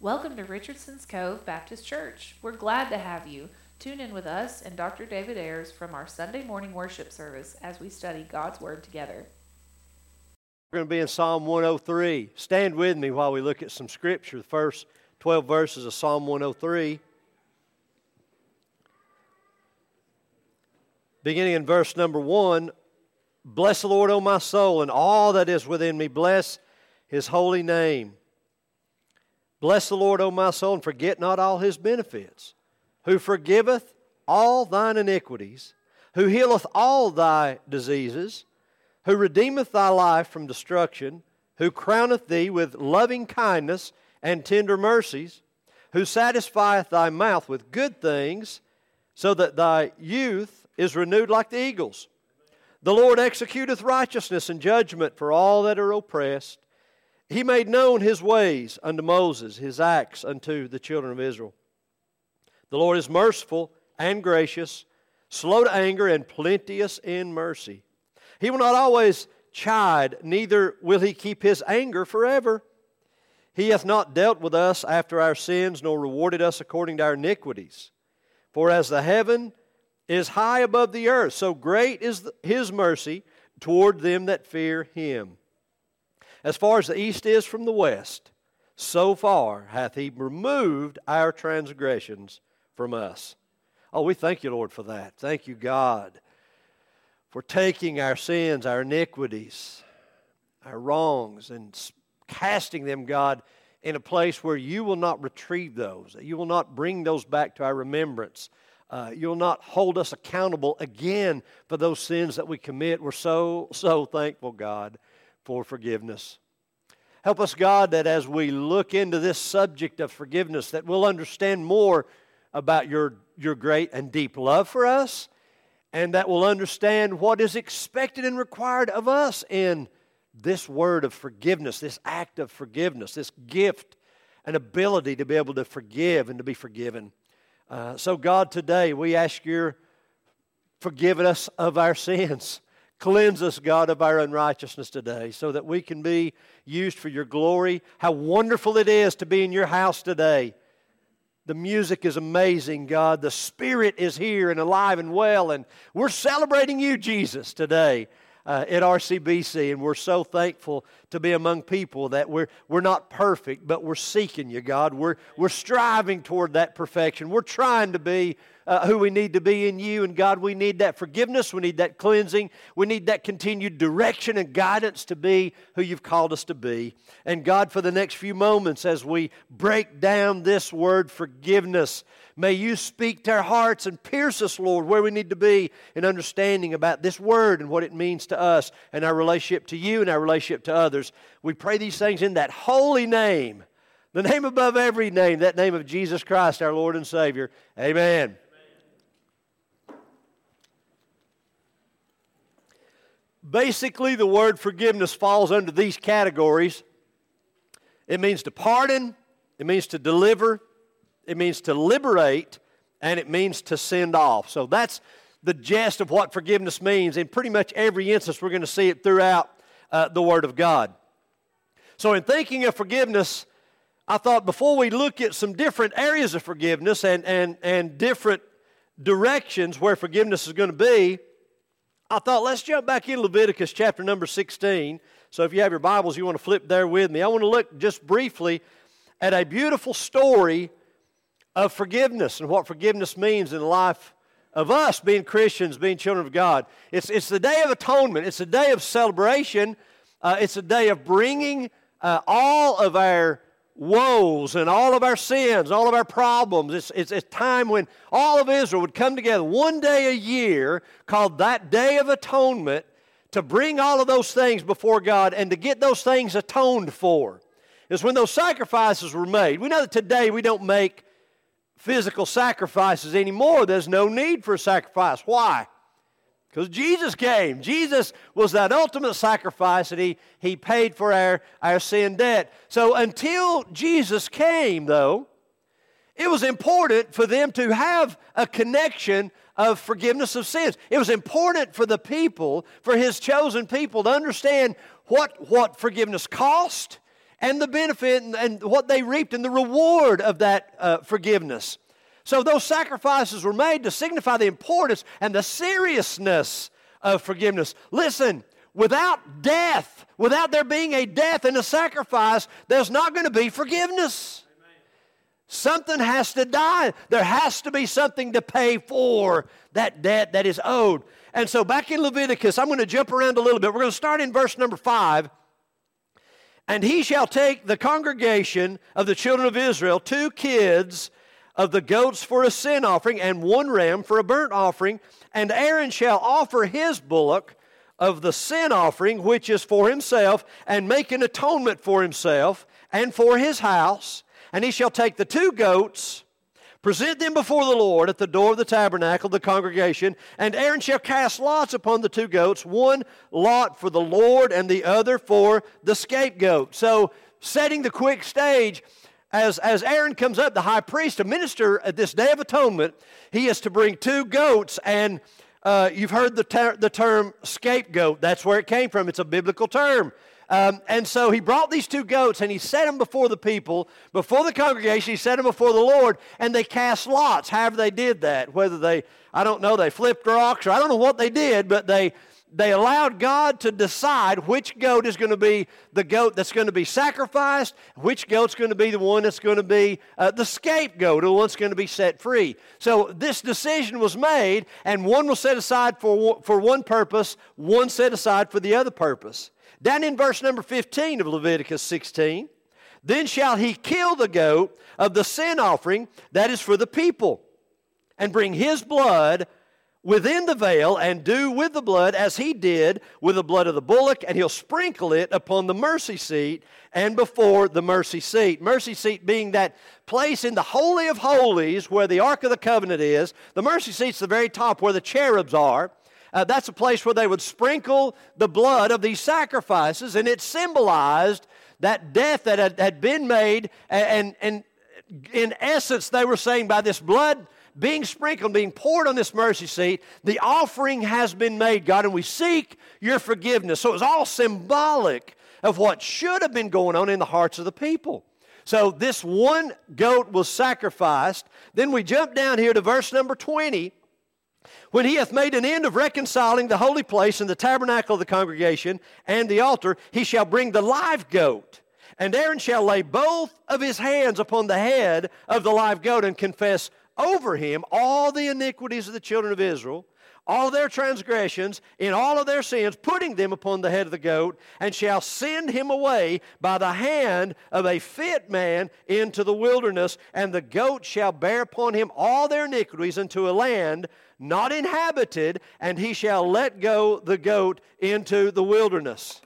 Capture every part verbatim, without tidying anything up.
Welcome to Richardson's Cove Baptist Church. We're glad to have you. Tune in with us and Doctor David Ayers from our Sunday morning worship service as we study God's Word together. We're going to be in Psalm one oh three. Stand with me while we look at some scripture. The first twelve verses of Psalm one oh three. Beginning in verse number one, bless the Lord, O my soul, and all that is within me. Bless His holy name. Bless the Lord, O my soul, and forget not all His benefits, who forgiveth all thine iniquities, who healeth all thy diseases, who redeemeth thy life from destruction, who crowneth thee with loving kindness and tender mercies, who satisfieth thy mouth with good things, so that thy youth is renewed like the eagles. The Lord executeth righteousness and judgment for all that are oppressed. He made known His ways unto Moses, His acts unto the children of Israel. The Lord is merciful and gracious, slow to anger and plenteous in mercy. He will not always chide, neither will He keep His anger forever. He hath not dealt with us after our sins, nor rewarded us according to our iniquities. For as the heaven is high above the earth, so great is His mercy toward them that fear Him. As far as the east is from the west, so far hath He removed our transgressions from us. Oh, we thank you, Lord, for that. Thank you, God, for taking our sins, our iniquities, our wrongs, and casting them, God, in a place where you will not retrieve those. You will not bring those back to our remembrance. Uh, you'll not hold us accountable again for those sins that we commit. We're so, so thankful, God, for forgiveness. Help us, God, that as we look into this subject of forgiveness, that we'll understand more about your, your great and deep love for us, and that we'll understand what is expected and required of us in this word of forgiveness, this act of forgiveness, this gift and ability to be able to forgive and to be forgiven. Uh, so, God, today we ask your forgiveness of our sins. Cleanse us, God, of our unrighteousness today so that we can be used for your glory. How wonderful it is to be in your house today. The music is amazing, God. The Spirit is here and alive and well, and we're celebrating you, Jesus, today uh, at R C B C, and we're so thankful to be among people that we're we're not perfect, but we're seeking you, God. We're we're striving toward that perfection. We're trying to be uh, who we need to be in you, and God, we need that forgiveness. We need that cleansing. We need that continued direction and guidance to be who you've called us to be. And God, for the next few moments as we break down this word forgiveness, may you speak to our hearts and pierce us, Lord, where we need to be in understanding about this word and what it means to us and our relationship to you and our relationship to others. We pray these things in that holy name, the name above every name, that name of Jesus Christ, our Lord and Savior. Amen. Basically, the word forgiveness falls under these categories. It means to pardon, it means to deliver, it means to liberate, and it means to send off. So that's the gist of what forgiveness means. In pretty much every instance, we're going to see it throughout uh, the Word of God. So in thinking of forgiveness, I thought before we look at some different areas of forgiveness and, and, and different directions where forgiveness is going to be, I thought let's jump back in Leviticus chapter number sixteen. So if you have your Bibles, you want to flip there with me. I want to look just briefly at a beautiful story of forgiveness and what forgiveness means in the life of us being Christians, being children of God. It's, it's the Day of Atonement. It's a day of celebration. Uh, it's a day of bringing uh, all of our woes and all of our sins, all of our problems. It's, it's a time when all of Israel would come together one day a year called that Day of Atonement to bring all of those things before God and to get those things atoned for. It's when those sacrifices were made. We know that today we don't make physical sacrifices anymore. There's no need for a sacrifice. Why? Because Jesus came. Jesus was that ultimate sacrifice, and He, he paid for our, our sin debt. So until Jesus came, though, it was important for them to have a connection of forgiveness of sins. It was important for the people, for His chosen people, to understand what, what forgiveness cost and the benefit and, and what they reaped and the reward of that uh, forgiveness. So those sacrifices were made to signify the importance and the seriousness of forgiveness. Listen, without death, without there being a death and a sacrifice, there's not going to be forgiveness. Amen. Something has to die. There has to be something to pay for that debt that is owed. And so back in Leviticus, I'm going to jump around a little bit. We're going to start in verse number five. And he shall take the congregation of the children of Israel, two kids of the goats for a sin offering, and one ram for a burnt offering. And Aaron shall offer his bullock of the sin offering, which is for himself, and make an atonement for himself and for his house. And he shall take the two goats, present them before the Lord at the door of the tabernacle, the congregation, and Aaron shall cast lots upon the two goats, one lot for the Lord and the other for the scapegoat. So, setting the quick stage, as, as Aaron comes up, the high priest, to minister at this Day of Atonement, he is to bring two goats, and uh, you've heard the, ter- the term scapegoat. That's where it came from. It's a biblical term. Um, and so he brought these two goats and he set them before the people, before the congregation. He set them before the Lord, and they cast lots. However they did that, whether they, I don't know, they flipped rocks, or I don't know what they did, but they they allowed God to decide which goat is going to be the goat that's going to be sacrificed, which goat's going to be the one that's going to be uh, the scapegoat, or the one that's going to be set free. So this decision was made, and one was set aside for, for one purpose, one set aside for the other purpose. Down in verse number fifteen of Leviticus sixteen, then shall he kill the goat of the sin offering that is for the people, and bring his blood within the veil, and do with the blood as he did with the blood of the bullock, and he'll sprinkle it upon the mercy seat and before the mercy seat. Mercy seat being that place in the Holy of Holies where the Ark of the Covenant is. The mercy seat's the very top where the cherubs are. Uh, that's a place where they would sprinkle the blood of these sacrifices, and it symbolized that death that had, had been made, and, and in essence they were saying by this blood being sprinkled, being poured on this mercy seat, the offering has been made, God, and we seek your forgiveness. So it was all symbolic of what should have been going on in the hearts of the people. So this one goat was sacrificed. Then we jump down here to verse number twenty. When he hath made an end of reconciling the holy place and the tabernacle of the congregation and the altar, he shall bring the live goat. And Aaron shall lay both of his hands upon the head of the live goat and confess over him all the iniquities of the children of Israel, all their transgressions, in all of their sins, putting them upon the head of the goat, and shall send him away by the hand of a fit man into the wilderness, and the goat shall bear upon him all their iniquities into a land not inhabited, and he shall let go the goat into the wilderness.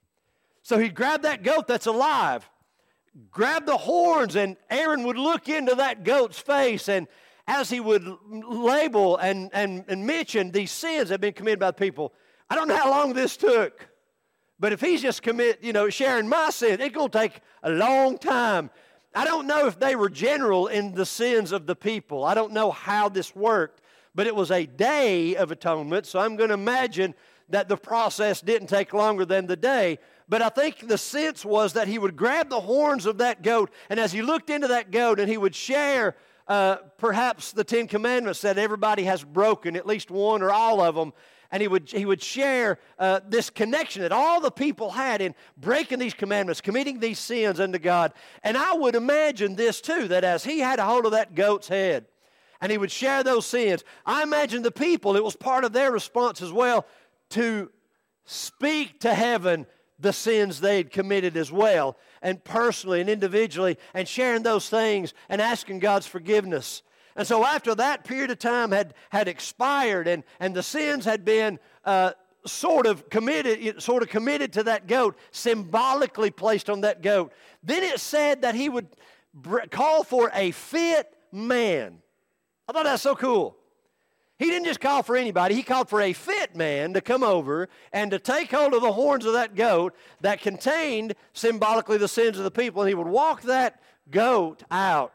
So he'd grab that goat that's alive, grab the horns, and Aaron would look into that goat's face, and as he would label and, and, and mention these sins that have been committed by the people, I don't know how long this took, but if he's just commit, you know, sharing my sins, it's going to take a long time. I don't know if they were general in the sins of the people. I don't know how this worked, but it was a day of atonement, so I'm going to imagine that the process didn't take longer than the day. But I think the sense was that he would grab the horns of that goat, and as he looked into that goat, and he would share uh, perhaps the Ten Commandments that everybody has broken, at least one or all of them, and he would, he would share uh, this connection that all the people had in breaking these commandments, committing these sins unto God. And I would imagine this too, that as he had a hold of that goat's head, and he would share those sins, I imagine the people, it was part of their response as well, to speak to heaven the sins they'd committed as well, and personally and individually, and sharing those things and asking God's forgiveness. And so after that period of time had, had expired, and, and the sins had been uh, sort of committed, sort of committed to that goat, symbolically placed on that goat, then it said that he would br- call for a fit man. I thought that's so cool. He didn't just call for anybody. He called for a fit man to come over and to take hold of the horns of that goat that contained symbolically the sins of the people, and he would walk that goat out.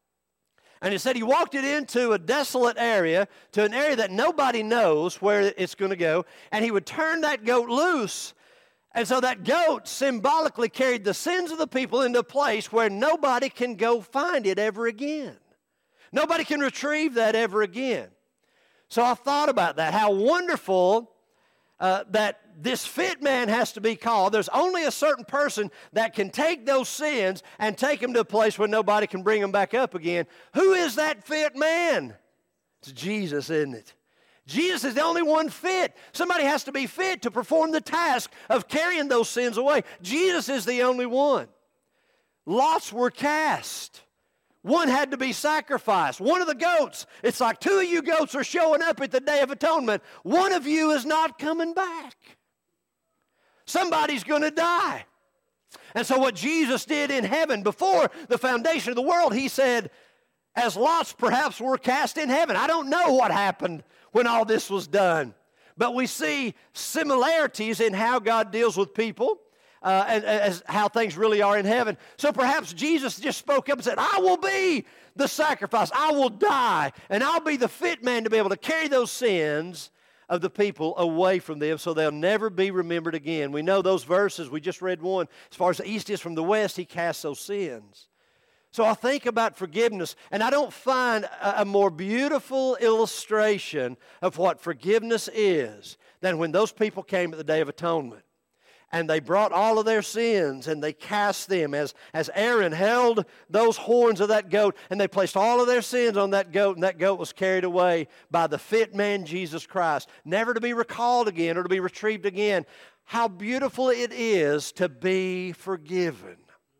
And it said he walked it into a desolate area, to an area that nobody knows where it's going to go, and he would turn that goat loose And so that goat symbolically carried the sins of the people into a place where nobody can go find it ever again. Nobody can retrieve that ever again. So I thought about that, how wonderful uh, that this fit man has to be called. There's only a certain person that can take those sins and take them to a place where nobody can bring them back up again. Who is that fit man? It's Jesus, isn't it? Jesus is the only one fit. Somebody has to be fit to perform the task of carrying those sins away. Jesus is the only one. Lots were cast. One had to be sacrificed. One of the goats, it's like two of you goats are showing up at the Day of Atonement. One of you is not coming back. Somebody's going to die. And so what Jesus did in heaven before the foundation of the world, he said, as lots perhaps were cast in heaven. I don't know what happened when all this was done. But we see similarities in how God deals with people, uh, as, as how things really are in heaven. So perhaps Jesus just spoke up and said, I will be the sacrifice. I will die, and I'll be the fit man to be able to carry those sins of the people away from them so they'll never be remembered again. We know those verses. We just read one. As far as the east is from the west, he casts those sins. So I think about forgiveness, and I don't find a, a more beautiful illustration of what forgiveness is than when those people came at the Day of Atonement. And they brought all of their sins, and they cast them as, as Aaron held those horns of that goat, and they placed all of their sins on that goat, and that goat was carried away by the fit man, Jesus Christ, never to be recalled again or to be retrieved again. How beautiful it is to be forgiven.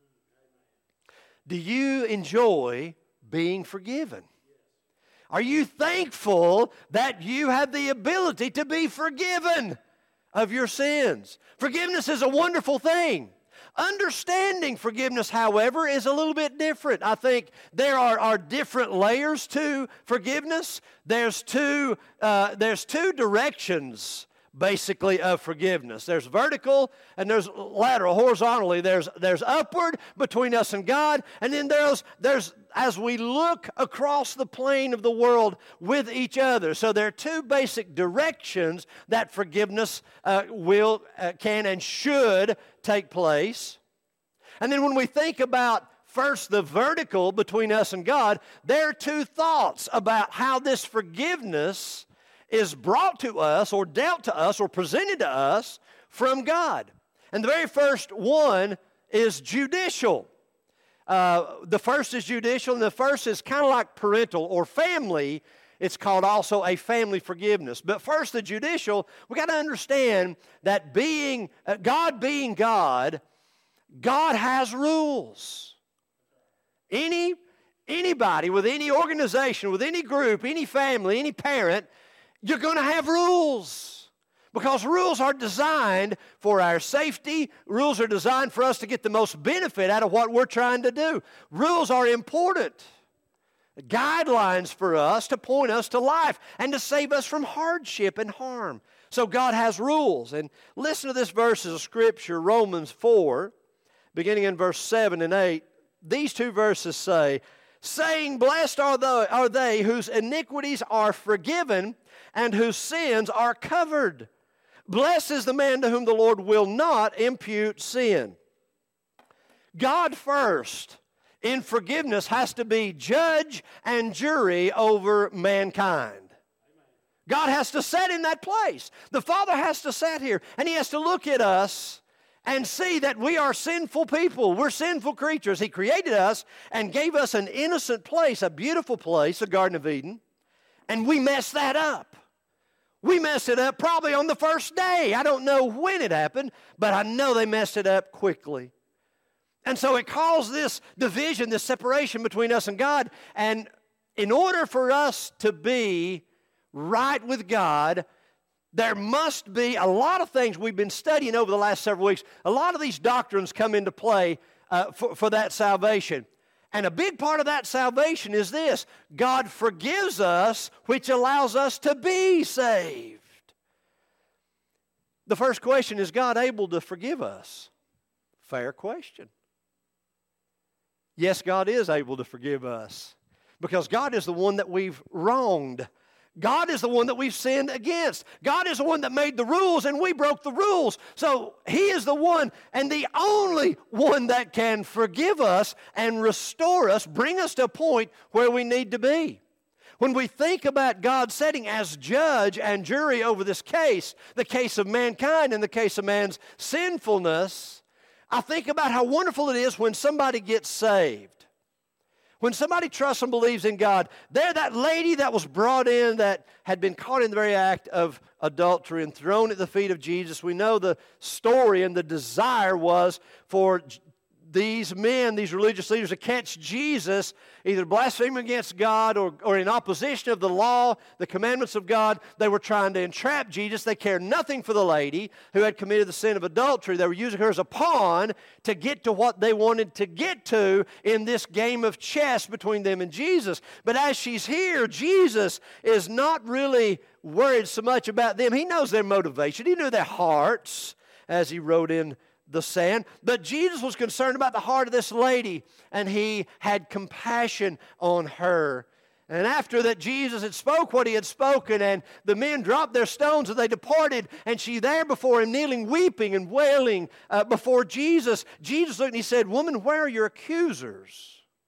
Do you enjoy being forgiven? Are you thankful that you have the ability to be forgiven of your sins? Forgiveness is a wonderful thing. Understanding forgiveness, however, is a little bit different. I think there are, are different layers to forgiveness. There's two, uh, there's two directions basically of forgiveness. There's vertical and there's lateral, horizontally. There's there's upward between us and God, and then there's there's as we look across the plane of the world with each other. So there are two basic directions that forgiveness uh, will, uh, can, and should take place. And then when we think about first the vertical between us and God, there are two thoughts about how this forgiveness is brought to us or dealt to us or presented to us from God. And the very first one is judicial. Uh, the first is judicial, and the first is kind of like parental or family. It's called also a family forgiveness. But first, the judicial, we got to understand that being uh, God being God, God has rules. Any anybody with any organization, with any group, any family, any parent, you're going to have rules, because rules are designed for our safety. Rules are designed for us to get the most benefit out of what we're trying to do. Rules are important guidelines for us to point us to life and to save us from hardship and harm. So God has rules. And listen to this verse of Scripture, Romans four, beginning in verse seven and eight. These two verses say, saying, blessed are they, are they whose iniquities are forgiven and whose sins are covered. Blessed is the man to whom the Lord will not impute sin. God first in forgiveness has to be judge and jury over mankind. God has to sit in that place. The Father has to sit here, and He has to look at us and see that we are sinful people. We're sinful creatures. He created us and gave us an innocent place, a beautiful place, the Garden of Eden, and we messed that up. We messed it up probably on the first day. I don't know when it happened, but I know they messed it up quickly. And so it caused this division, this separation between us and God. And in order for us to be right with God, there must be a lot of things we've been studying over the last several weeks. A lot of these doctrines come into play uh, for, for that salvation. And a big part of that salvation is this: God forgives us, which allows us to be saved. The first question, is God able to forgive us? Fair question. Yes, God is able to forgive us, because God is the one that we've wronged. God is the one that we've sinned against. God is the one that made the rules, and we broke the rules. So He is the one and the only one that can forgive us and restore us, bring us to a point where we need to be. When we think about God sitting as judge and jury over this case, the case of mankind and the case of man's sinfulness, I think about how wonderful it is when somebody gets saved. When somebody trusts and believes in God, they're that lady that was brought in that had been caught in the very act of adultery and thrown at the feet of Jesus. We know the story, and the desire was for these men, these religious leaders, to catch Jesus either blaspheming against God or, or in opposition of the law, the commandments of God. They were trying to entrap Jesus. They cared nothing for the lady who had committed the sin of adultery. They were using her as a pawn to get to what they wanted to get to in this game of chess between them and Jesus. But as she's here, Jesus is not really worried so much about them. He knows their motivation. He knew their hearts as He wrote in the sand. But Jesus was concerned about the heart of this lady, and He had compassion on her. And after that, Jesus had spoke what He had spoken, and the men dropped their stones and they departed, and she there before Him, kneeling, weeping and wailing uh, before Jesus. Jesus looked and He said, "Woman, where are your accusers?"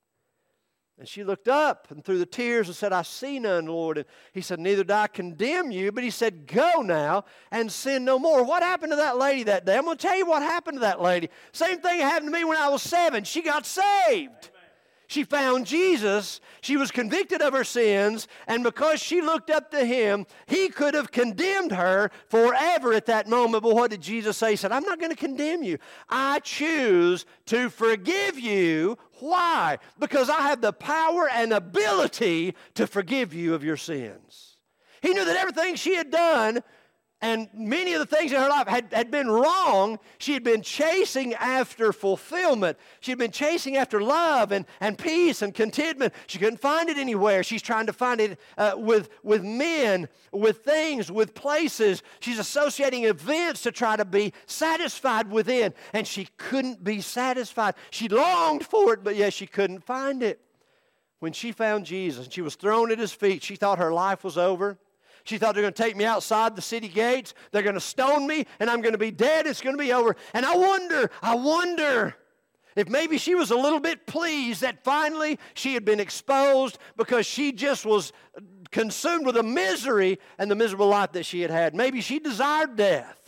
And she looked up and through the tears and said, "I see none, Lord." And He said, "Neither do I condemn you." But He said, "Go now and sin no more." What happened to that lady that day? I'm going to tell you what happened to that lady. Same thing happened to me when I was seven. She got saved. She found Jesus. She was convicted of her sins. And because she looked up to Him, He could have condemned her forever at that moment. But what did Jesus say? He said, "I'm not going to condemn you. I choose to forgive you." Why? Because I have the power and ability to forgive you of your sins. He knew that everything she had done, and many of the things in her life had, had been wrong. She had been chasing after fulfillment. She had been chasing after love and, and peace and contentment. She couldn't find it anywhere. She's trying to find it uh, with, with men, with things, with places. She's associating events to try to be satisfied within. And she couldn't be satisfied. She longed for it, but yet she couldn't find it. When she found Jesus and she was thrown at His feet, she thought her life was over. She thought, they're going to take me outside the city gates. They're going to stone me, and I'm going to be dead. It's going to be over. And I wonder, I wonder if maybe she was a little bit pleased that finally she had been exposed, because she just was consumed with the misery and the miserable life that she had had. Maybe she desired death.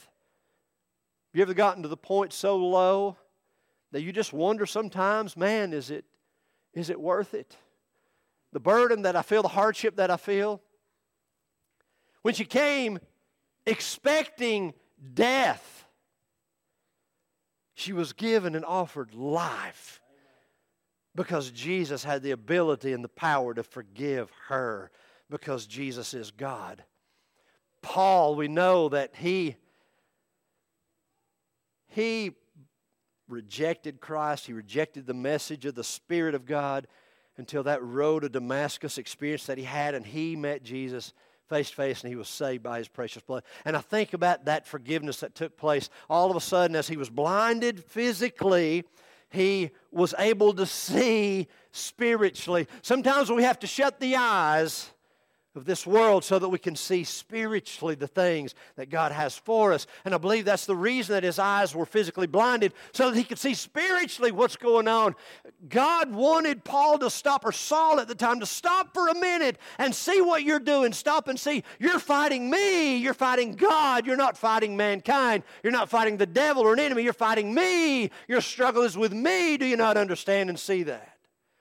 Have you ever gotten to the point so low that you just wonder sometimes, man, is it, is it worth it? The burden that I feel, the hardship that I feel. When she came expecting death, she was given and offered life, because Jesus had the ability and the power to forgive her, because Jesus is God. Paul, we know that he, he rejected Christ. He rejected the message of the Spirit of God until that road to Damascus experience that he had, and he met Jesus face to face, and he was saved by His precious blood. And I think about that forgiveness that took place. All of a sudden, as he was blinded physically, he was able to see spiritually. Sometimes we have to shut the eyes of this world so that we can see spiritually the things that God has for us. And I believe that's the reason that his eyes were physically blinded, so that he could see spiritually what's going on. God wanted Paul to stop, or Saul at the time, to stop for a minute and see what you're doing. Stop and see. You're fighting me. You're fighting God. You're not fighting mankind. You're not fighting the devil or an enemy. You're fighting me. Your struggle is with me. Do you not understand and see that?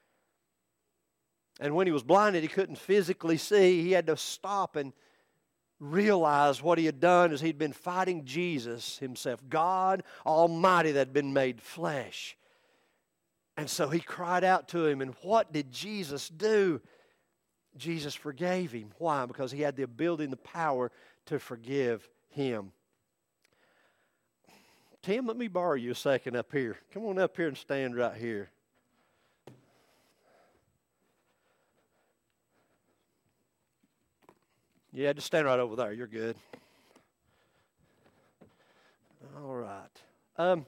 And when he was blinded, he couldn't physically see. He had to stop and realize what he had done is he'd been fighting Jesus himself, God Almighty that had been made flesh. And so he cried out to him, and what did Jesus do? Jesus forgave him. Why? Because he had the ability and the power to forgive him. Tim, let me borrow you a second up here. Come on up here and stand right here. Yeah, just stand right over there. You're good. All right. Um,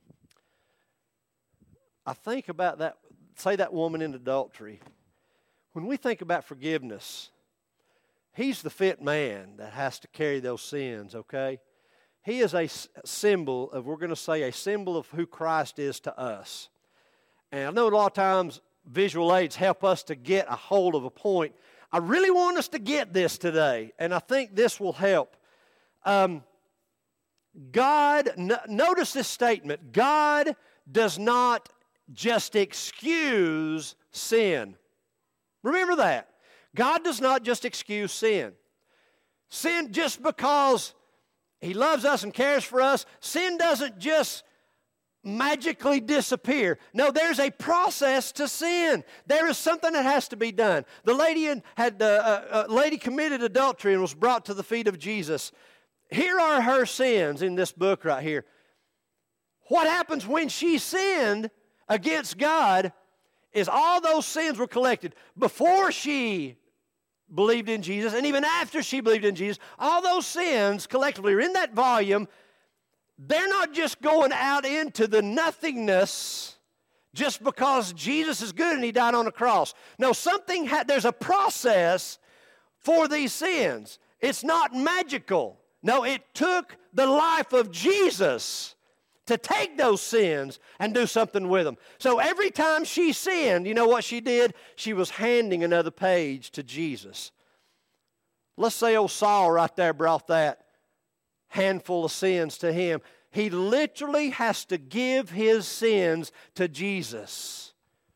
I think about that, say that woman in adultery. When we think about forgiveness, He's the fit man that has to carry those sins, okay? He is a s- symbol of, we're going to say, a symbol of who Christ is to us. And I know a lot of times visual aids help us to get a hold of a point. I really want us to get this today, and I think this will help. Um, God, n- notice this statement, God does not just excuse sin. Remember that. God does not just excuse sin. Sin just because He loves us and cares for us, sin doesn't just magically disappear. No, there's a process to sin. There is something that has to be done. The lady in, had uh, a lady committed adultery and was brought to the feet of Jesus. Here are her sins in this book right here. What happens when she sinned against God is all those sins were collected before she believed in Jesus, and even after she believed in Jesus. All those sins collectively are in that volume. They're not just going out into the nothingness just because Jesus is good and He died on the cross. No, something ha- there's a process for these sins. It's not magical. No, it took the life of Jesus to take those sins and do something with them. So every time she sinned, you know what she did? She was handing another page to Jesus. Let's say old Saul right there brought that handful of sins to him. He literally has to give his sins to Jesus.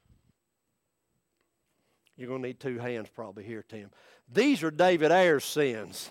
You're going to need two hands probably here, Tim. These are David Ayers' sins.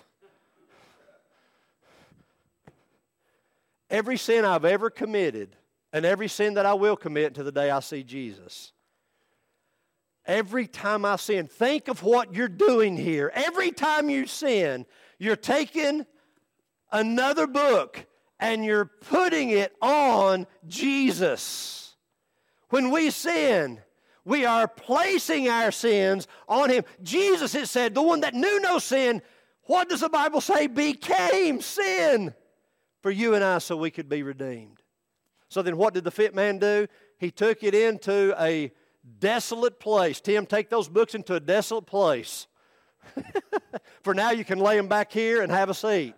Every sin I've ever committed, and every sin that I will commit to the day I see Jesus. Every time I sin, think of what you're doing here. Every time you sin, you're taking another book and you're putting it on Jesus. When we sin, we are placing our sins on Him. Jesus, it said, the one that knew no sin, what does the Bible say? Became sin for you and I so we could be redeemed. So then what did the fit man do? He took it into a desolate place. Tim, take those books into a desolate place. For now you can lay them back here and have a seat.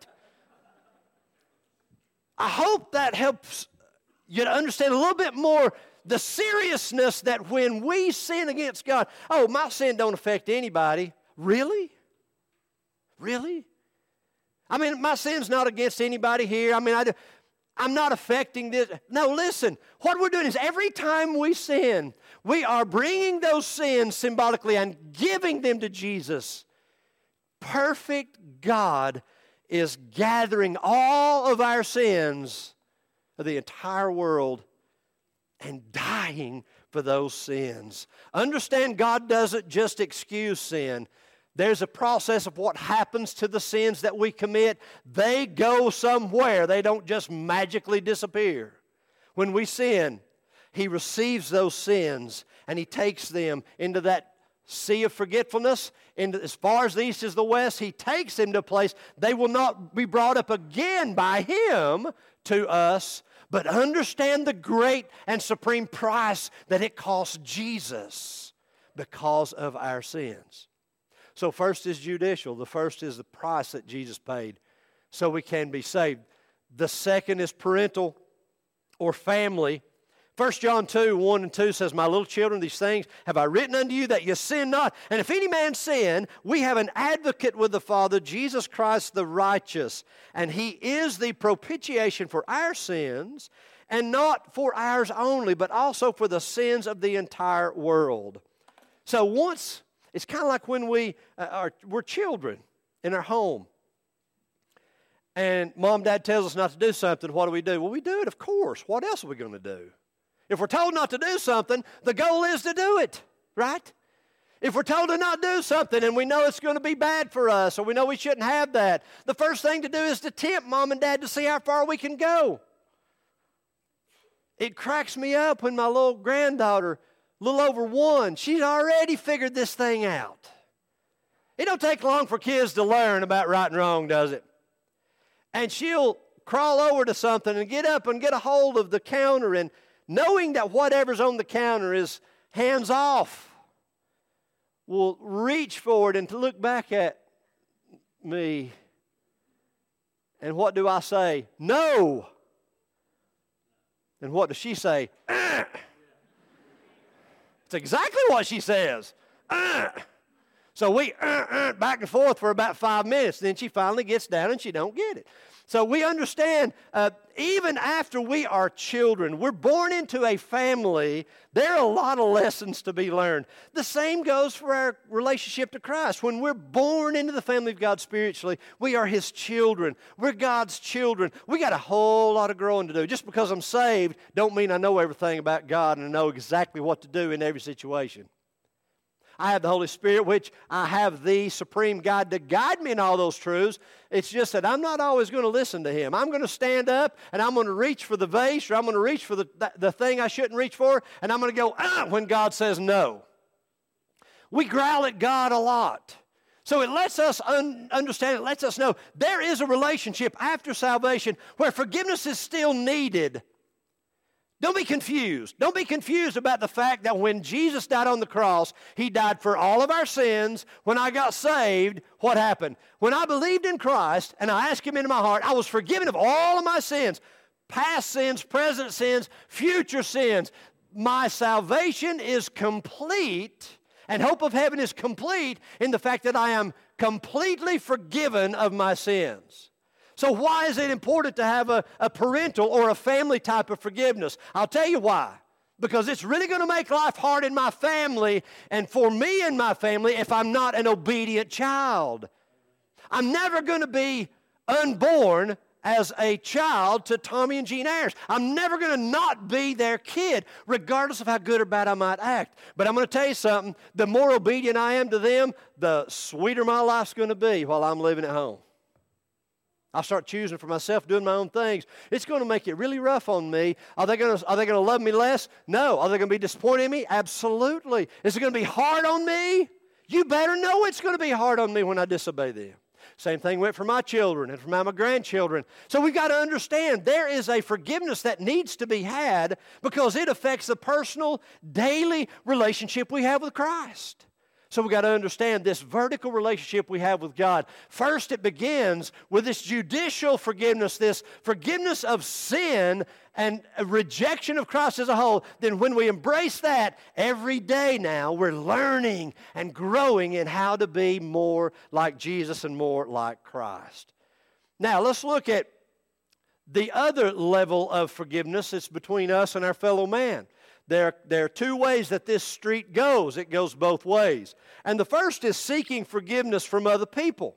I hope that helps you to understand a little bit more the seriousness that when we sin against God, oh, my sin don't affect anybody. Really? Really? I mean, my sin's not against anybody here. I mean, I, I'm not affecting this. No, listen. What we're doing is every time we sin, we are bringing those sins symbolically and giving them to Jesus. Perfect God is gathering all of our sins of the entire world and dying for those sins. Understand, God doesn't just excuse sin. There's a process of what happens to the sins that we commit. They go somewhere. They don't just magically disappear. When we sin, He receives those sins and He takes them into that sea of forgetfulness. Into, as far as the east is the west, He takes them to a place they will not be brought up again by Him to us. But understand the great and supreme price that it cost Jesus because of our sins. So first is judicial. The first is the price that Jesus paid so we can be saved. The second is parental or family. First John two, one and two says, my little children, these things have I written unto you that you sin not. And if any man sin, we have an advocate with the Father, Jesus Christ the righteous. And He is the propitiation for our sins, and not for ours only, but also for the sins of the entire world. So once... It's kind of like when we uh, are, we're children in our home. And mom, dad tells us not to do something. What do we do? Well, we do it, of course. What else are we going to do? If we're told not to do something, the goal is to do it, right? If we're told to not do something and we know it's going to be bad for us or we know we shouldn't have that, the first thing to do is to tempt mom and dad to see how far we can go. It cracks me up when my little granddaughter, a little over one, she's already figured this thing out. It don't take long for kids to learn about right and wrong, does it? And she'll crawl over to something and get up and get a hold of the counter, and knowing that whatever's on the counter is hands off, will reach forward and to look back at me, and what do I say? No. And what does she say? Uh. It's exactly what she says. Uh. So we uh, uh, back and forth for about five minutes. Then she finally gets down and she don't get it. So we understand, uh, even after we are children, we're born into a family, there are a lot of lessons to be learned. The same goes for our relationship to Christ. When we're born into the family of God spiritually, we are His children. We're God's children. We got a whole lot of growing to do. Just because I'm saved don't mean I know everything about God and I know exactly what to do in every situation. I have the Holy Spirit, which I have the supreme God to guide me in all those truths. It's just that I'm not always going to listen to Him. I'm going to stand up and I'm going to reach for the vase or I'm going to reach for the, the, the thing I shouldn't reach for, and I'm going to go, ah, when God says no. We growl at God a lot. So it lets us un- understand, it lets us know there is a relationship after salvation where forgiveness is still needed. Don't be confused. Don't be confused about the fact that when Jesus died on the cross, He died for all of our sins. When I got saved, what happened? When I believed in Christ and I asked Him into my heart, I was forgiven of all of my sins, past sins, present sins, future sins. My salvation is complete, and hope of heaven is complete in the fact that I am completely forgiven of my sins. So why is it important to have a, a parental or a family type of forgiveness? I'll tell you why. Because it's really going to make life hard in my family and for me and my family if I'm not an obedient child. I'm never going to be unborn as a child to Tommy and Jean Ayers. I'm never going to not be their kid, regardless of how good or bad I might act. But I'm going to tell you something. The more obedient I am to them, the sweeter my life's going to be while I'm living at home. I'll start choosing for myself, doing my own things. It's going to make it really rough on me. Are they going to, are they going to love me less? No. Are they going to be disappointed in me? Absolutely. Is it going to be hard on me? You better know it's going to be hard on me when I disobey them. Same thing went for my children and for my grandchildren. So we've got to understand there is a forgiveness that needs to be had because it affects the personal, daily relationship we have with Christ. So we've got to understand this vertical relationship we have with God. First, it begins with this judicial forgiveness, this forgiveness of sin and a rejection of Christ as a whole. Then when we embrace that, every day now we're learning and growing in how to be more like Jesus and more like Christ. Now, let's look at the other level of forgiveness that's between us and our fellow man. There, there are two ways that this street goes. It goes both ways. And the first is seeking forgiveness from other people.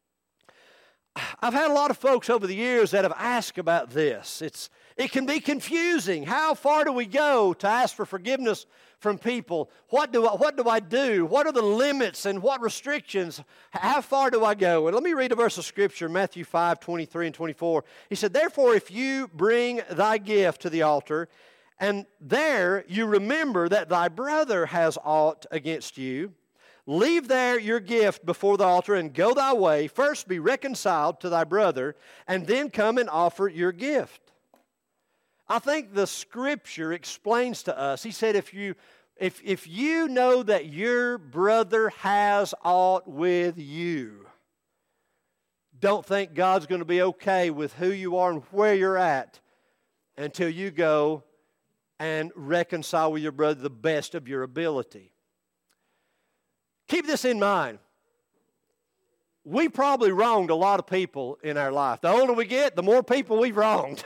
I've had a lot of folks over the years that have asked about this. It's, it can be confusing. How far do we go to ask for forgiveness from people? What do I, what do I do? What are the limits and what restrictions? How far do I go? And let me read a verse of Scripture, Matthew five, twenty-three and twenty-four. He said, "Therefore, if you bring thy gift to the altar, and there you remember that thy brother has aught against you, leave there your gift before the altar and go thy way. First be reconciled to thy brother, and then come and offer your gift." I think the Scripture explains to us, he said, if you, if, if you know that your brother has aught with you, don't think God's going to be okay with who you are and where you're at until you go and reconcile with your brother the best of your ability. Keep this in mind. We probably wronged a lot of people in our life. The older we get, the more people we've wronged.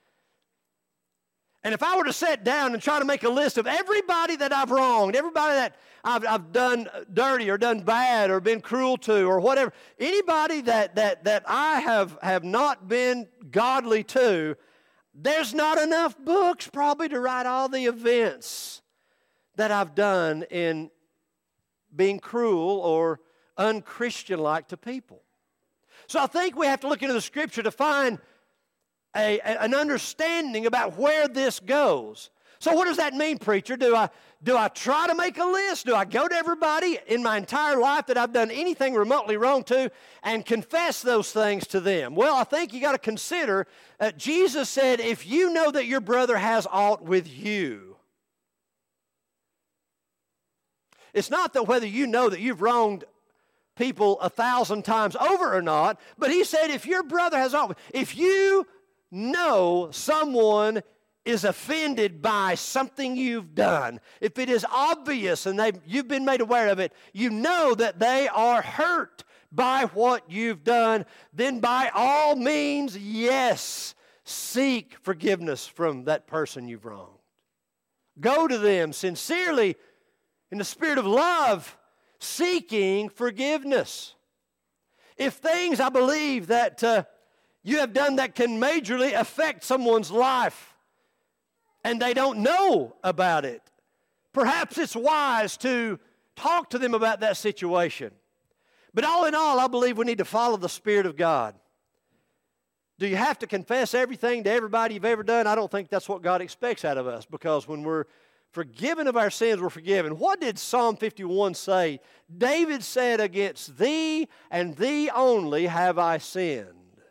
And if I were to sit down and try to make a list of everybody that I've wronged, everybody that I've, I've done dirty or done bad or been cruel to or whatever, anybody that, that, that I have, have not been godly to, there's not enough books probably to write all the events that I've done in being cruel or unchristian-like to people. So I think we have to look into the Scripture to find a, a, an understanding about where this goes. So what does that mean, preacher? Do I, do I try to make a list? Do I go to everybody in my entire life that I've done anything remotely wrong to and confess those things to them? Well, I think you got to consider, uh, Jesus said, if you know that your brother has aught with you, it's not that whether you know that you've wronged people a thousand times over or not, but he said if your brother has, if you know someone is offended by something you've done, if it is obvious and they you've been made aware of it, you know that they are hurt by what you've done, then by all means, yes, seek forgiveness from that person you've wronged. Go to them sincerely in the spirit of love, seeking forgiveness. If things, I believe, that uh, you have done that can majorly affect someone's life, and they don't know about it, perhaps it's wise to talk to them about that situation. But all in all, I believe we need to follow the Spirit of God. Do you have to confess everything to everybody you've ever done? I don't think that's what God expects out of us, because when we're forgiven of our sins, we're forgiven. What did Psalm fifty-one say? David said, against thee and thee only have I sinned.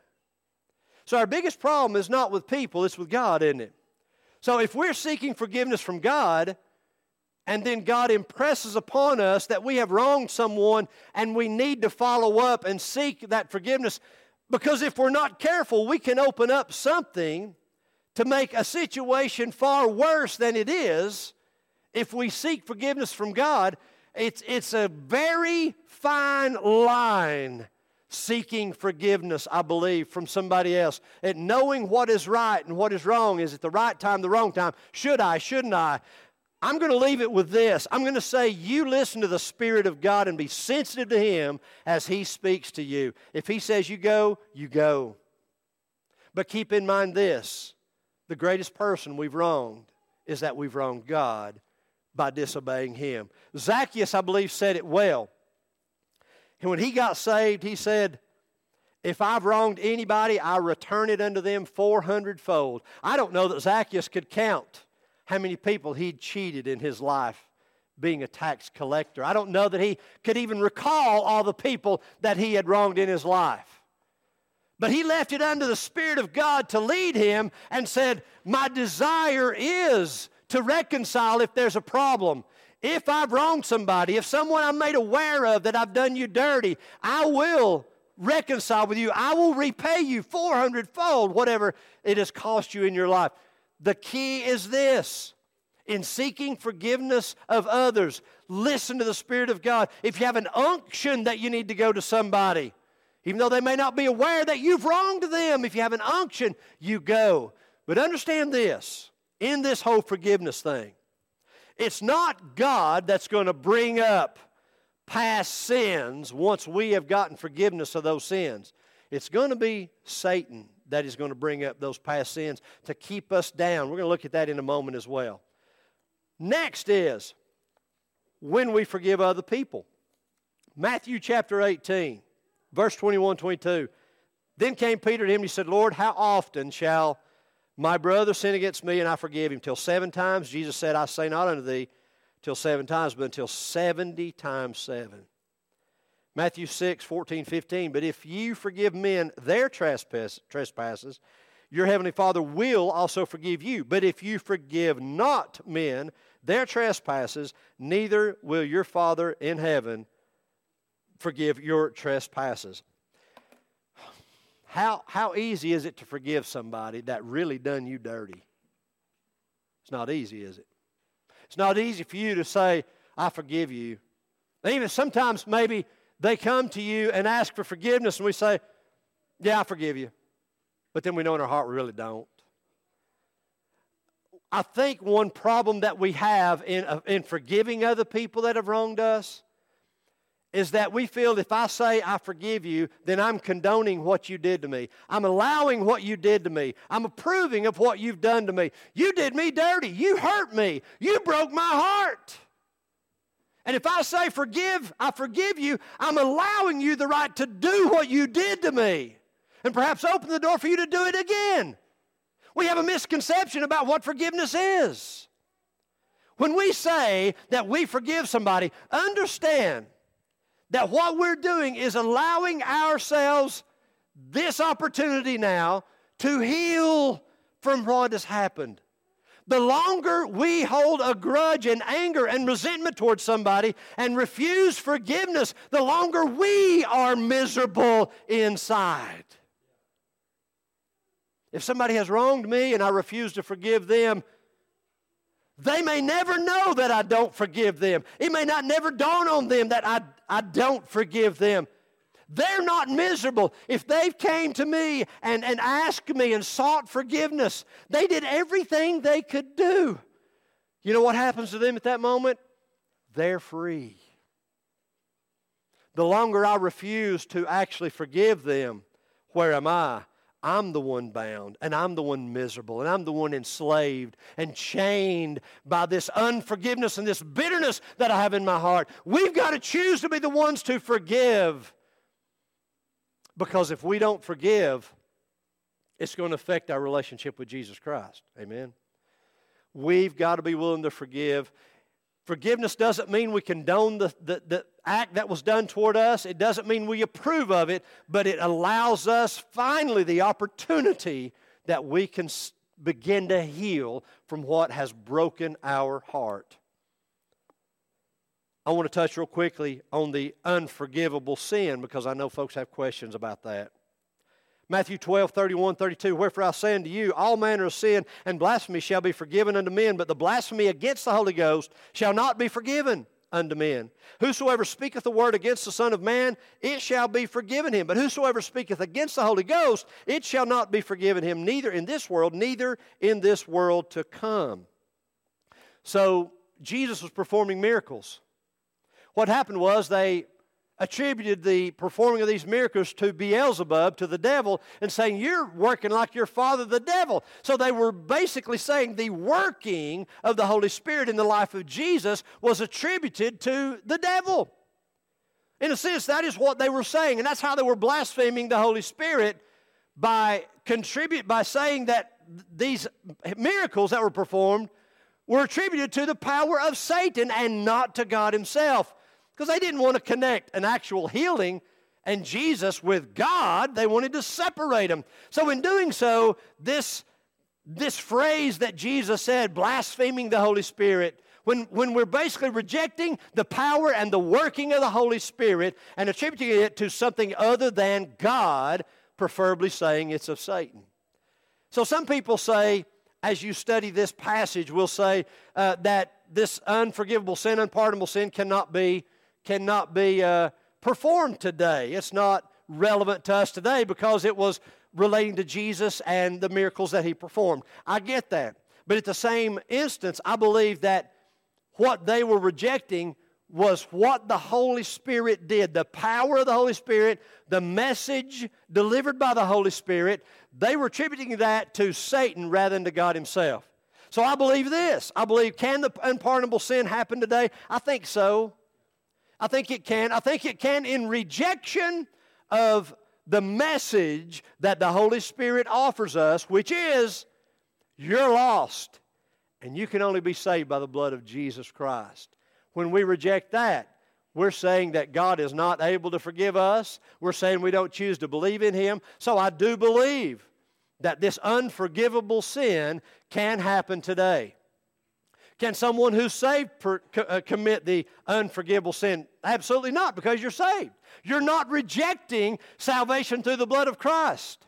So our biggest problem is not with people, it's with God, isn't it? So if we're seeking forgiveness from God, and then God impresses upon us that we have wronged someone and we need to follow up and seek that forgiveness, because if we're not careful, we can open up something to make a situation far worse than it is. If we seek forgiveness from God, it's, it's a very fine line, seeking forgiveness, I believe, from somebody else. At knowing what is right and what is wrong. Is it the right time, the wrong time? Should I, shouldn't I? I'm going to leave it with this. I'm going to say you listen to the Spirit of God and be sensitive to Him as He speaks to you. If He says you go, you go. But keep in mind this. The greatest person we've wronged is that we've wronged God by disobeying Him. Zacchaeus, I believe, said it well. And when he got saved, he said, if I've wronged anybody, I return it unto them four hundredfold. I don't know that Zacchaeus could count how many people he'd cheated in his life being a tax collector. I don't know that he could even recall all the people that he had wronged in his life. But he left it unto the Spirit of God to lead him and said, my desire is to reconcile if there's a problem. If I've wronged somebody, if someone I'm made aware of that I've done you dirty, I will reconcile with you. I will repay you four hundredfold, whatever it has cost you in your life. The key is this. In seeking forgiveness of others, listen to the Spirit of God. If you have an unction that you need to go to somebody, even though they may not be aware that you've wronged them, if you have an unction, you go. But understand this, in this whole forgiveness thing, it's not God that's going to bring up past sins once we have gotten forgiveness of those sins. It's going to be Satan that is going to bring up those past sins to keep us down. We're going to look at that in a moment as well. Next is when we forgive other people. Matthew chapter eighteen, verse twenty-one, twenty-two. Then came Peter to him and he said, Lord, how often shall my brother sin against me and I forgive him? Till seven times? Jesus said, I say not unto thee till seven times, but until seventy times seven. Matthew six, fourteen, fifteen. But if you forgive men their trespass, trespasses, your heavenly Father will also forgive you. But if you forgive not men their trespasses, neither will your Father in heaven forgive your trespasses. How, how easy is it to forgive somebody that really done you dirty? It's not easy, is it? It's not easy for you to say, I forgive you. Even sometimes maybe they come to you and ask for forgiveness and we say, yeah, I forgive you. But then we know in our heart we really don't. I think one problem that we have in, uh, in forgiving other people that have wronged us is that we feel if I say I forgive you, then I'm condoning what you did to me. I'm allowing what you did to me. I'm approving of what you've done to me. You did me dirty. You hurt me. You broke my heart. And if I say forgive, I forgive you, I'm allowing you the right to do what you did to me. And perhaps open the door for you to do it again. We have a misconception about what forgiveness is. When we say that we forgive somebody, understand that what we're doing is allowing ourselves this opportunity now to heal from what has happened. The longer we hold a grudge and anger and resentment towards somebody and refuse forgiveness, the longer we are miserable inside. If somebody has wronged me and I refuse to forgive them, they may never know that I don't forgive them. It may not never dawn on them that I, I don't forgive them. They're not miserable. If they came to me and, and asked me and sought forgiveness, they did everything they could do. You know what happens to them at that moment? They're free. The longer I refuse to actually forgive them, where am I? I'm the one bound, and I'm the one miserable, and I'm the one enslaved and chained by this unforgiveness and this bitterness that I have in my heart. We've got to choose to be the ones to forgive. Because if we don't forgive, it's going to affect our relationship with Jesus Christ. Amen? We've got to be willing to forgive. Forgiveness doesn't mean we condone the, the, the act that was done toward us. It doesn't mean we approve of it, but it allows us finally the opportunity that we can begin to heal from what has broken our heart. I want to touch real quickly on the unforgivable sin because I know folks have questions about that. Matthew twelve, thirty-one, thirty-two, wherefore I say unto you, all manner of sin and blasphemy shall be forgiven unto men, but the blasphemy against the Holy Ghost shall not be forgiven unto men. Whosoever speaketh a word against the Son of Man, it shall be forgiven him. But whosoever speaketh against the Holy Ghost, it shall not be forgiven him, neither in this world, neither in this world to come. So Jesus was performing miracles. What happened was they attributed the performing of these miracles to Beelzebub, to the devil, and saying, you're working like your father, the devil. So they were basically saying the working of the Holy Spirit in the life of Jesus was attributed to the devil. In a sense, that is what they were saying, and that's how they were blaspheming the Holy Spirit by contribute by saying that these miracles that were performed were attributed to the power of Satan and not to God Himself. Because they didn't want to connect an actual healing and Jesus with God. They wanted to separate them. So in doing so, this, this phrase that Jesus said, blaspheming the Holy Spirit, when, when we're basically rejecting the power and the working of the Holy Spirit and attributing it to something other than God, preferably saying it's of Satan. So some people say, as you study this passage, will say uh, that this unforgivable sin, unpardonable sin cannot be cannot be uh, performed today. It's not relevant to us today because it was relating to Jesus and the miracles that He performed. I get that. But at the same instance, I believe that what they were rejecting was what the Holy Spirit did. The power of the Holy Spirit, the message delivered by the Holy Spirit, they were attributing that to Satan rather than to God Himself. So I believe this. I believe, can the unpardonable sin happen today? I think so. I think it can. I think it can in rejection of the message that the Holy Spirit offers us, which is, you're lost, and you can only be saved by the blood of Jesus Christ. When we reject that, we're saying that God is not able to forgive us. We're saying we don't choose to believe in Him. So I do believe that this unforgivable sin can happen today. Can someone who's saved per, uh, commit the unforgivable sin? Absolutely not, because you're saved. You're not rejecting salvation through the blood of Christ.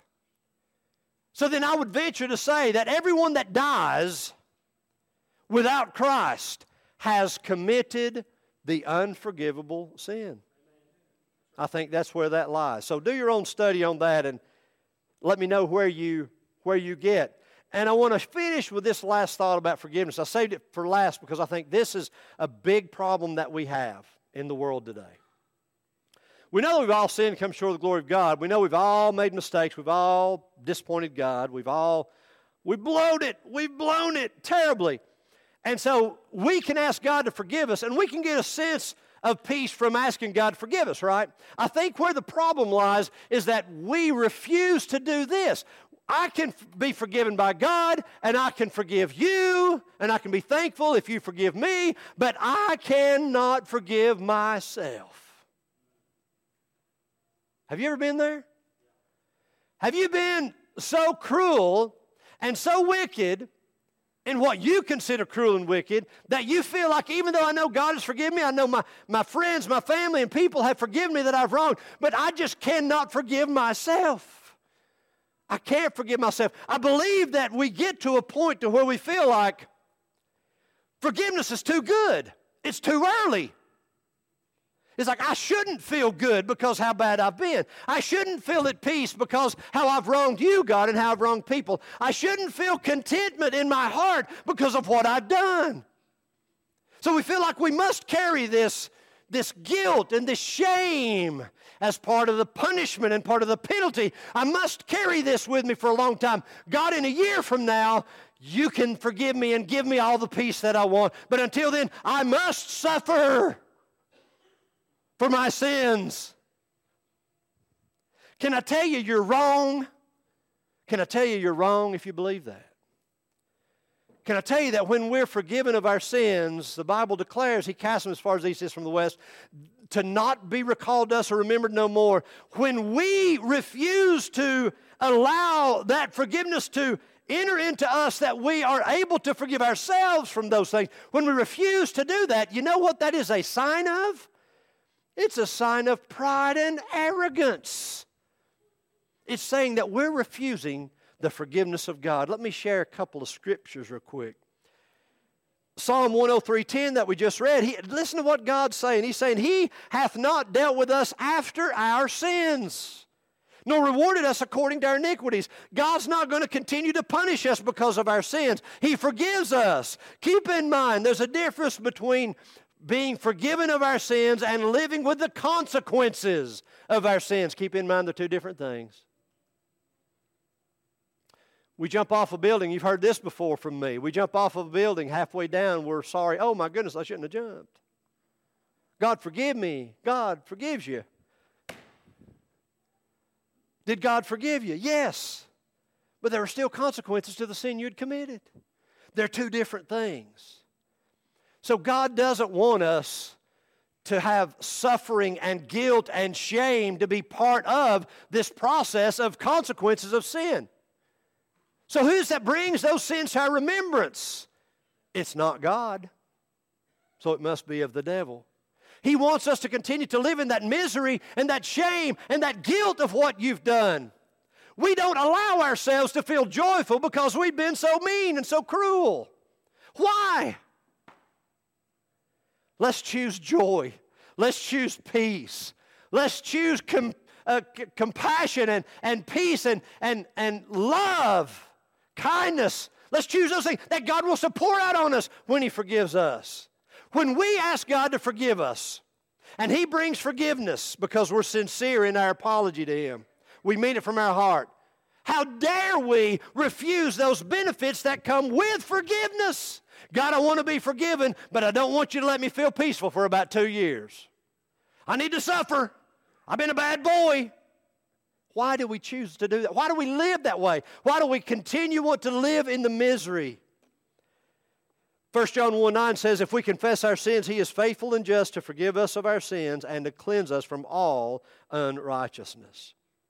So then I would venture to say that everyone that dies without Christ has committed the unforgivable sin. I think that's where that lies. So do your own study on that and let me know where you, where you get. And I want to finish with this last thought about forgiveness. I saved it for last because I think this is a big problem that we have in the world today. We know that we've all sinned and come short of the glory of God. We know we've all made mistakes. We've all disappointed God. We've all, we've blown it. We've blown it terribly. And so we can ask God to forgive us, and we can get a sense of peace from asking God to forgive us, right? I think where the problem lies is that we refuse to do this. I can be forgiven by God, and I can forgive you, and I can be thankful if you forgive me, but I cannot forgive myself. Have you ever been there? Have you been so cruel and so wicked in what you consider cruel and wicked, that you feel like even though I know God has forgiven me, I know my, my friends, my family, and people have forgiven me that I've wronged, but I just cannot forgive myself. I can't forgive myself. I believe that we get to a point to where we feel like forgiveness is too good. It's too early. It's like I shouldn't feel good because how bad I've been. I shouldn't feel at peace because how I've wronged you, God, and how I've wronged people. I shouldn't feel contentment in my heart because of what I've done. So we feel like we must carry this, this guilt and this shame as part of the punishment and part of the penalty. I must carry this with me for a long time. God, in a year from now, you can forgive me and give me all the peace that I want. But until then, I must suffer for my sins. Can I tell you you're wrong? Can I tell you you're wrong if you believe that? Can I tell you that when we're forgiven of our sins, the Bible declares He casts them as far as the east is from the west, to not be recalled to us or remembered no more. When we refuse to allow that forgiveness to enter into us, that we are able to forgive ourselves from those things, when we refuse to do that, you know what that is a sign of? It's a sign of pride and arrogance. It's saying that we're refusing the forgiveness of God. Let me share a couple of scriptures real quick. Psalm one oh three ten that we just read, he, listen to what God's saying. He's saying, He hath not dealt with us after our sins, nor rewarded us according to our iniquities. God's not going to continue to punish us because of our sins. He forgives us. Keep in mind, there's a difference between being forgiven of our sins and living with the consequences of our sins. Keep in mind they're two different things. We jump off a building. You've heard this before from me. We jump off of a building halfway down. We're sorry. Oh, my goodness, I shouldn't have jumped. God, forgive me. God forgives you. Did God forgive you? Yes. But there are still consequences to the sin you'd committed. They're two different things. So God doesn't want us to have suffering and guilt and shame to be part of this process of consequences of sin. So who's that brings those sins to our remembrance? It's not God. So it must be of the devil. He wants us to continue to live in that misery and that shame and that guilt of what you've done. We don't allow ourselves to feel joyful because we've been so mean and so cruel. Why? Let's choose joy. Let's choose peace. Let's choose com, uh, c- compassion and, and peace and, and, and love, kindness. Let's choose those things that God wants to pour out on us when He forgives us. When we ask God to forgive us, and He brings forgiveness because we're sincere in our apology to Him, we mean it from our heart. How dare we refuse those benefits that come with forgiveness? God, I want to be forgiven, but I don't want you to let me feel peaceful for about two years. I need to suffer. I've been a bad boy. Why do we choose to do that? Why do we live that way? Why do we continue want to live in the misery? First John one nine says, if we confess our sins, He is faithful and just to forgive us of our sins and to cleanse us from all unrighteousness.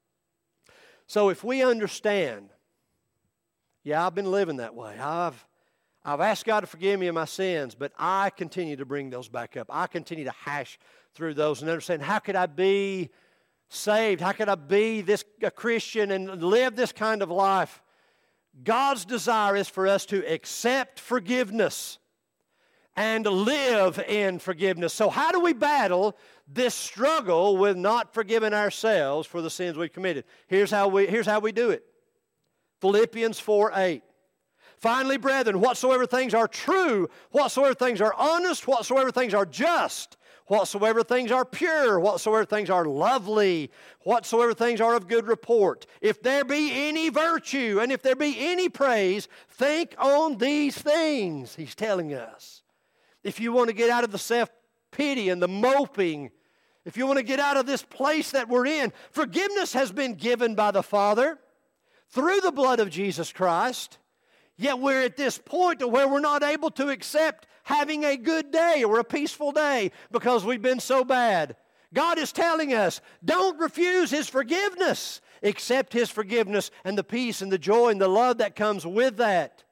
So if we understand, yeah, I've been living that way. I've I've asked God to forgive me of my sins, but I continue to bring those back up. I continue to hash through those and understand, how could I be saved? How could I be this a Christian and live this kind of life? God's desire is for us to accept forgiveness and live in forgiveness. So how do we battle this struggle with not forgiving ourselves for the sins we've committed? Here's how we, here's how we do it. Philippians four eight. Finally, brethren, whatsoever things are true, whatsoever things are honest, whatsoever things are just, whatsoever things are pure, whatsoever things are lovely, whatsoever things are of good report, if there be any virtue and if there be any praise, think on these things, He's telling us. If you want to get out of the self-pity and the moping, if you want to get out of this place that we're in, forgiveness has been given by the Father through the blood of Jesus Christ. Yet we're at this point to where we're not able to accept having a good day or a peaceful day because we've been so bad. God is telling us, don't refuse His forgiveness. Accept His forgiveness and the peace and the joy and the love that comes with that.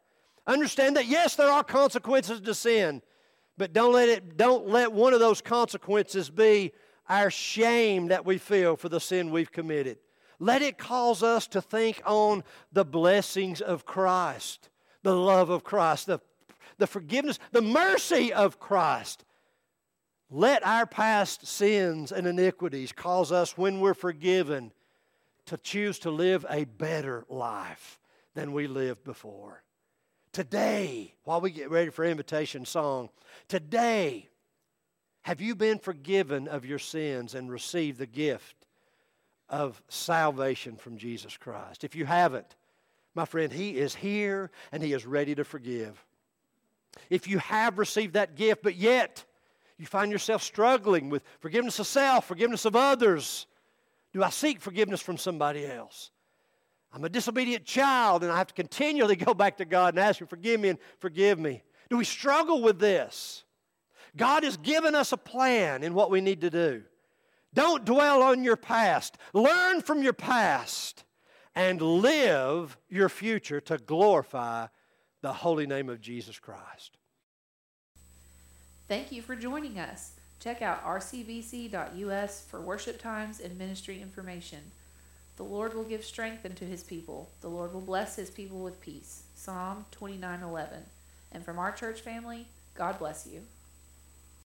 Understand that, yes, there are consequences to sin, but don't let it, don't let one of those consequences be our shame that we feel for the sin we've committed. Let it cause us to think on the blessings of Christ, the love of Christ, the, the forgiveness, the mercy of Christ. Let our past sins and iniquities cause us, when we're forgiven, to choose to live a better life than we lived before. Today, while we get ready for invitation song, today, have you been forgiven of your sins and received the gift of salvation from Jesus Christ? If you haven't, my friend, He is here and He is ready to forgive. If you have received that gift, but yet you find yourself struggling with forgiveness of self, forgiveness of others, do I seek forgiveness from somebody else? I'm a disobedient child and I have to continually go back to God and ask Him, forgive me and forgive me. Do we struggle with this? God has given us a plan in what we need to do. Don't dwell on your past. Learn from your past and live your future to glorify the holy name of Jesus Christ. Thank you for joining us. Check out r c b c dot u s for worship times and ministry information. The Lord will give strength unto His people. The Lord will bless His people with peace. Psalm twenty-nine eleven. And from our church family, God bless you.